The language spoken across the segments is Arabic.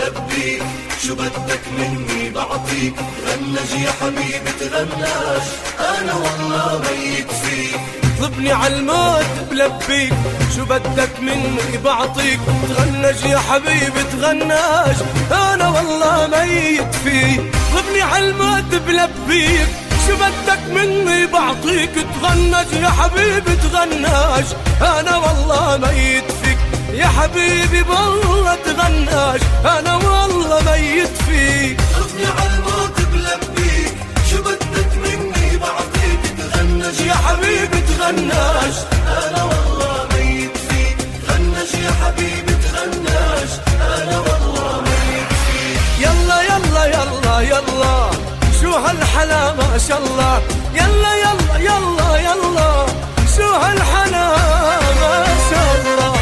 بلبيك، شو بدك مني بعطيك، تغنج يا حبيبي تغناش، انا والله ميت فيك. اطلبني عالموت بلبيك، شو بدك مني بعطيك، تغنج يا حبيبي تغناش، انا والله ميت فيك. اطلبني عالموت بلبيك، شو بدك مني بعطيك، تغنج يا حبيبي تغناش، انا والله ميت فيك. يا حبيبي بالله تغناش، انا والله ميت فيك. اطلبني عالموت بلبيك، شو بدك مني بعطيك، تغنج يا حبيبي تغناش، انا والله ميت فيك. تغنج يا حبيبي تغناش، انا والله ميت فيك. يلا يلا يلا يلا شو هالحلا ما شاء الله، يلا يلا يلا يلا شو هالحلا ما شاء الله.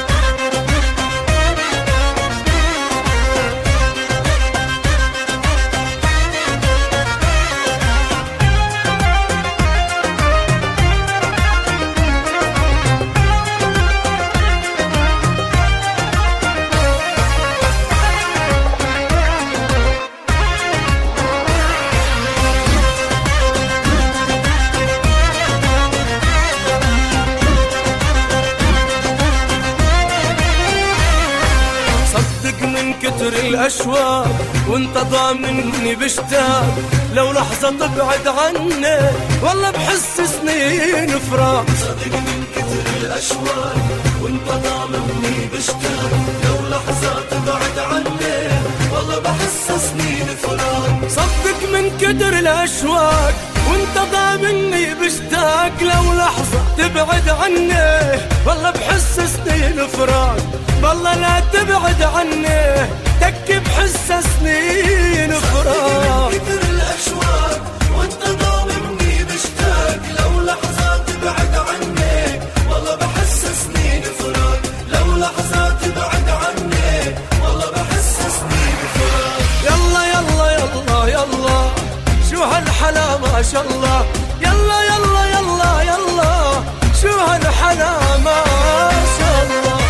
من كتر الأشواق وانت ضامني بشتاق، لو لحظة تبعد عني والله بحس سنين فراق. صدق من كتر الأشواق وانت ضامني بشتاق، لو لحظة تبعد عني والله بحس سنين فراق. صدق من كتر الأشواق وانت ضامني بشتاق، لو لحظة تبعد عني والله بحس سنين فراق. والله لا تبعد عني تكي بحس سنين فراق. من كتر الأشواق وانت ضامني بشتاق، لو لحظة تبعد عني والله بحس سنين فراق. لو لحظة تبعد عني والله بحس سنين فراق. يلا يلا يلا يلا شو هالحلا ما شاء الله، يلا يلا يلا يلا شو هالحلا ما شاء الله.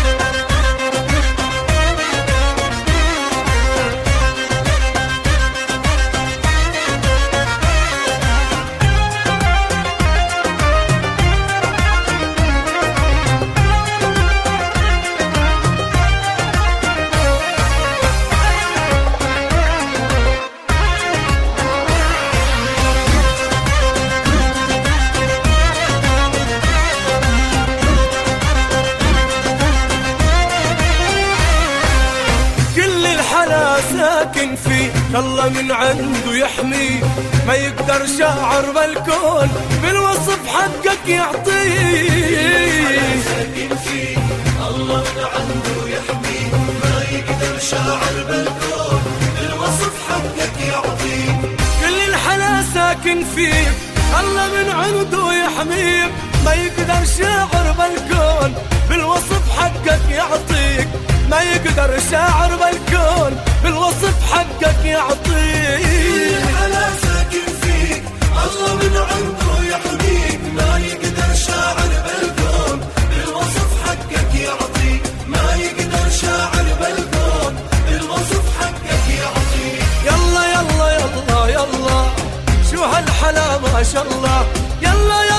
ساكن فيه الله من عنده يحميه، ما يقدر شاعر بالكون بالوصف حقك يعطيه. ساكن فيه الله من عنده يحميه، ما يقدر شاعر بالكون بالوصف حقك يعطيه. كل الحلا ساكن فيه الله من عنده يحميه، ما يقدر شاعر بالكون بالوصف حقك يعطيك. ما يقدر شاعر بالكون بالوصف حقك يعطيك. الحلا ساكن فيك الله من عنده يحميك، ما يقدر شاعر بالكون بالوصف حقك يعطيك. ما يقدر شاعر بالكون بالوصف حقك يعطيك. يلا يلا يلا يلا شو هالحلا ما شاء الله، يلا